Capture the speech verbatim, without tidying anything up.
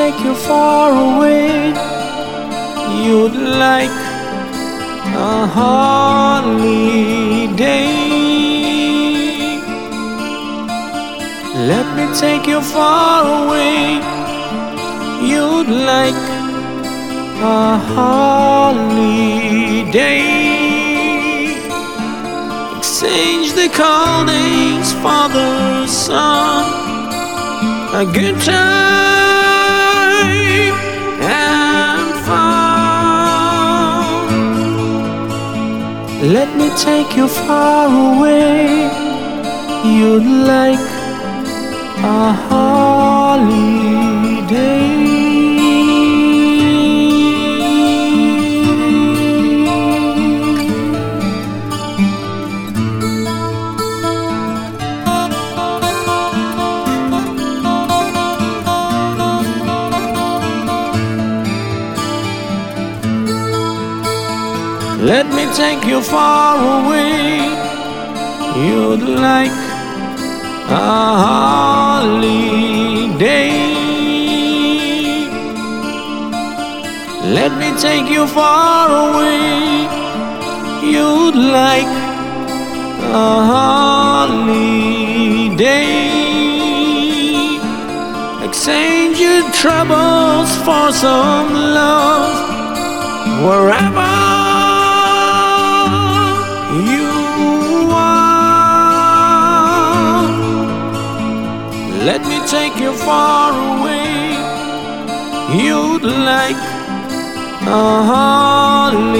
take you far away. You'd like a holiday. Let me take you far away. You'd like a holiday. Exchange the cold days for the sun. A good time and fun. Let me take you far away. You'd like a holiday. Let me take you far away. You'd like a holiday. Let me take you far away. You'd like a holiday. Exchange your troubles for some love wherever you are. Let me take you far away. You'd like a holiday.